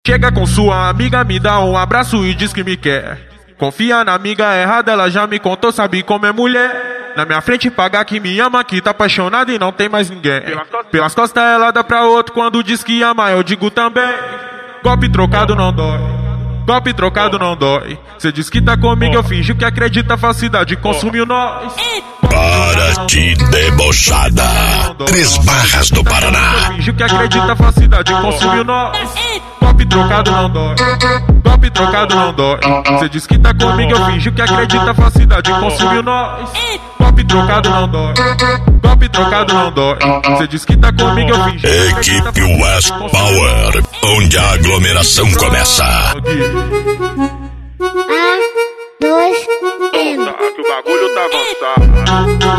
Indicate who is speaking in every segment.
Speaker 1: Chega com sua amiga, me dá um abraço e diz que me quer. Confia na amiga errada, ela já me contou, sabe como é mulher. Na minha frente paga que me ama, que tá apaixonada e não tem mais ninguém. Pelas costas ela dá pra outro, quando diz que ama eu digo também. Golpe trocado não dói, golpe trocado não dói. Cê diz que tá comigo, eu finjo que acredita, falsidade consumiu nós.
Speaker 2: Para de debochada. 3 Barras do Paraná.
Speaker 1: Eu finjo que acredita, falsidade consumiu nós. Golpe trocado não dói, golpe trocado não dói. Cê diz que tá comigo, eu finjo que acredita, falsidade consumiu nós. Golpe trocado não dói, golpe trocado não dói. Cê diz que tá comigo, eu finjo.
Speaker 2: Equipe West Power, onde a aglomeração começa.
Speaker 1: Que o bagulho tá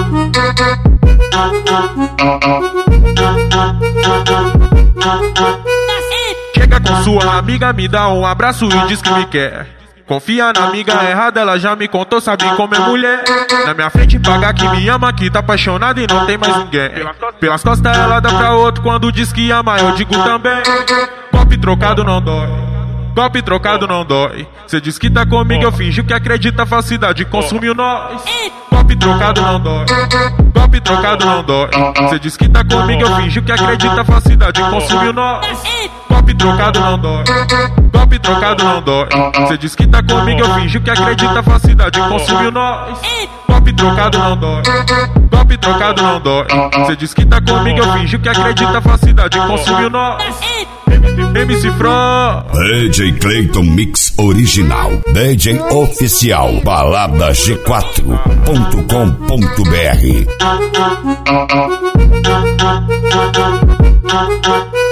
Speaker 1: avançado. Chega com sua amiga, me dá um abraço e diz que me quer. Confia na amiga errada, ela já me contou, sabe como é mulher. Na minha frente paga que me ama, que tá apaixonada e não tem mais ninguém. Pelas costas ela dá pra outro, quando diz que ama eu digo também. Golpe trocado não dói, golpe trocado não dói. Cê diz que tá comigo, eu finjo que acredita, falsidade consumiu nós. Golpe trocado não dói, golpe trocado não dói. Cê diz que tá comigo, eu finjo que acredita, falsidade consumiu nós. Golpe trocado não dói, golpe trocado não dói. Cê diz que tá comigo, eu finjo que acredita, falsidade consumiu nós. Golpe trocado não dói, golpe trocado não dói. Cê diz que tá comigo, eu finjo que acredita, falsidade consumiu nós. MC Fran,
Speaker 2: DJ Clayton Mix Original, DJ Oficial, balada G4.com.br.